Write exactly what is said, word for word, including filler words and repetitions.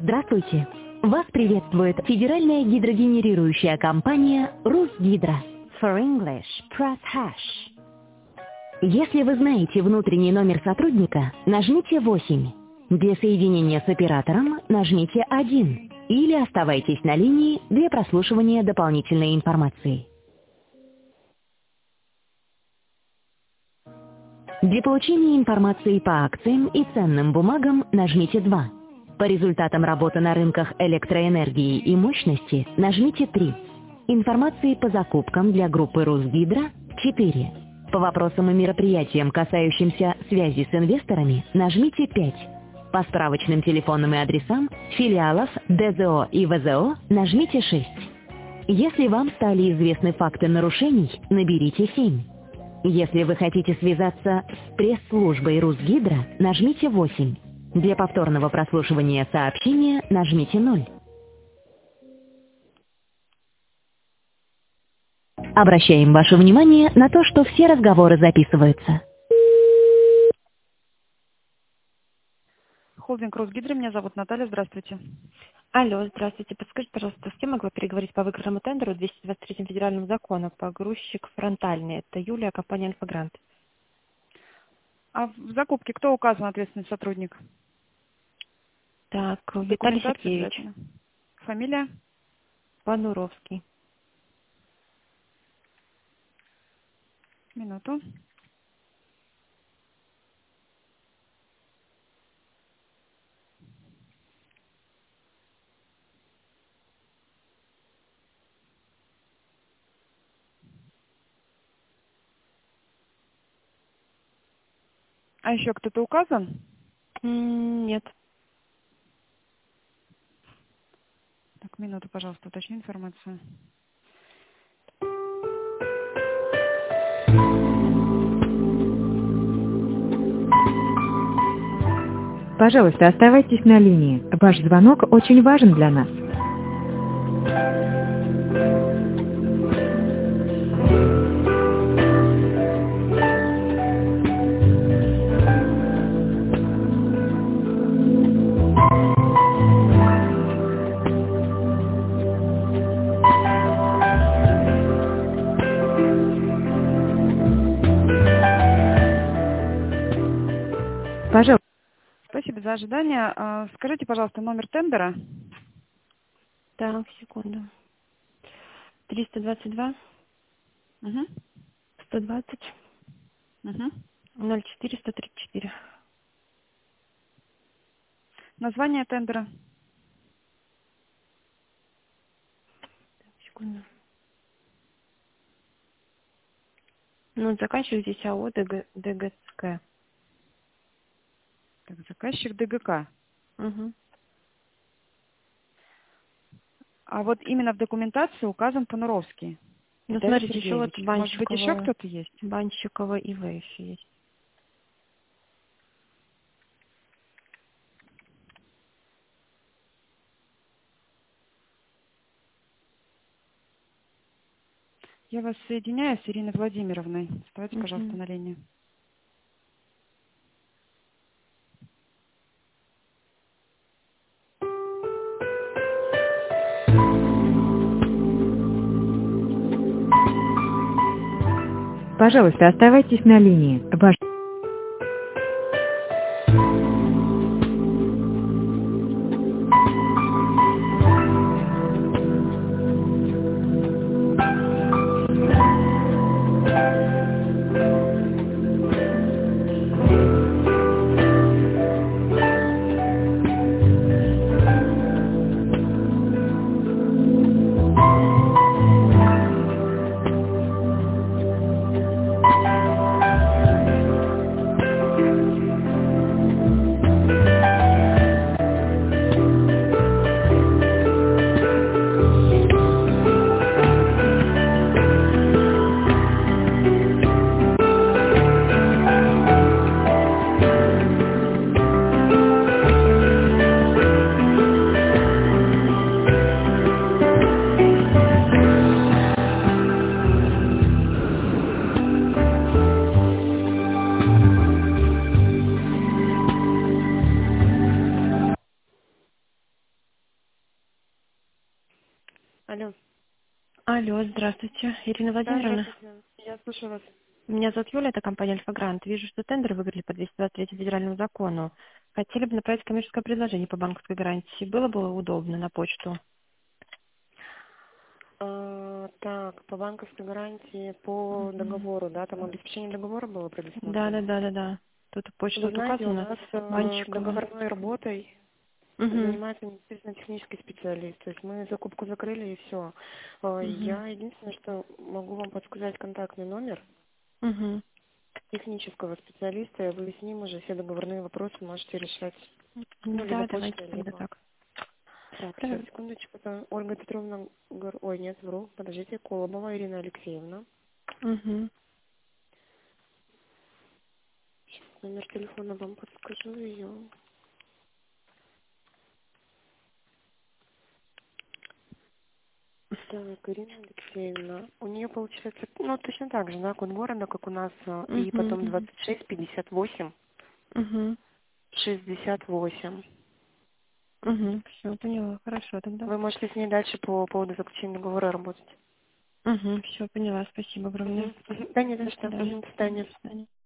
Здравствуйте! Вас приветствует федеральная гидрогенерирующая компания «Русгидро». For English, press hash. Если вы знаете внутренний номер сотрудника, нажмите восемь. Для соединения с оператором нажмите один. Или оставайтесь на линии для прослушивания дополнительной информации. Для получения информации по акциям и ценным бумагам нажмите два. По результатам работы на рынках электроэнергии и мощности нажмите три. Информации по закупкам для группы «Русгидро» – четыре. По вопросам и мероприятиям, касающимся связи с инвесторами, нажмите пять. По справочным телефонным и адресам филиалов ДЗО и ВЗО нажмите шесть. Если вам стали известны факты нарушений, наберите семь. Если вы хотите связаться с пресс-службой «Русгидро», нажмите восемь. Для повторного прослушивания сообщения нажмите ноль. Обращаем ваше внимание на то, что все разговоры записываются. Холдинг «Русгидро», меня зовут Наталья, здравствуйте. Алло, здравствуйте. Подскажите, пожалуйста, с кем могла переговорить по выигранному тендеру двести двадцать третьему федеральному закону погрузчик фронтальный? Это Юлия, компания «Альфа-Грант». А в закупке кто указан ответственный сотрудник? Так, Виталий Сергеевич. Фамилия? Понуровский. Минуту. А еще кто-то указан? М, Нет. Так, минуту, пожалуйста, уточню информацию. Пожалуйста, оставайтесь на линии. Ваш звонок очень важен для нас. Пожалуйста. Спасибо за ожидание. А, Скажите, пожалуйста, номер тендера. Так, секунду. триста двадцать два, Угу. сто двадцать, Угу. ноль четыре, сто тридцать четыре. Название тендера. Секунду. Ну, заказчик здесь АО ДГ, ДГСК. Так, заказчик ДГК. Угу. А вот именно в документации указан Понуровский. Ну, Виталий смотрите, еще вот Сергеевич. Может быть, еще Банщикова, кто-то есть? Банщикова ИВ еще есть. Я вас соединяю с Ириной Владимировной. Оставайтесь, Угу. пожалуйста, на линии. Пожалуйста, оставайтесь на линии. Ваш... Алло. Алло, здравствуйте, Ирина Да, Владимировна. здравствуйте. Я слушаю вас. Меня зовут Юля, это компания Альфа-Грант. Вижу, что тендер выиграли по двести двадцать третьему федеральному закону. Хотели бы направить коммерческое предложение по банковской гарантии. Было бы удобно на почту? А, так, по банковской гарантии, по Мгм. договору, да, там обеспечение договора было Да, да, предусмотрено. да, да, да. Тут почта Вы вот знаете, у указана. нас э, Банчикова. договорной работой Угу. занимается непосредственно технический специалист. То есть мы закупку закрыли и все. Угу. Я единственное, что могу вам подсказать контактный номер Угу. технического специалиста, и вы с ним уже все договорные вопросы можете решать. Ну, либо Да, давайте почтой, тогда либо... так. Так, Да. сейчас, секундочку. Это Ольга Петровна... Гор- Ой, нет, вру. Подождите. Колобова Ирина Алексеевна. Угу. Номер телефона вам подскажу ее. Так, Ирина Алексеевна. У нее получается, ну, точно так же, да, код города, как у нас, э, и потом Угу. двадцать шесть пятьдесят восемь Угу. шестьдесят восемь. Угу. Все, поняла. Хорошо тогда. Вы можете с ней дальше по поводу заключения договора работать. Угу. Все, поняла. Спасибо огромное. Мгм. Мгм. Да, не за До что. свидания. Мгм. До До свидания. свидания.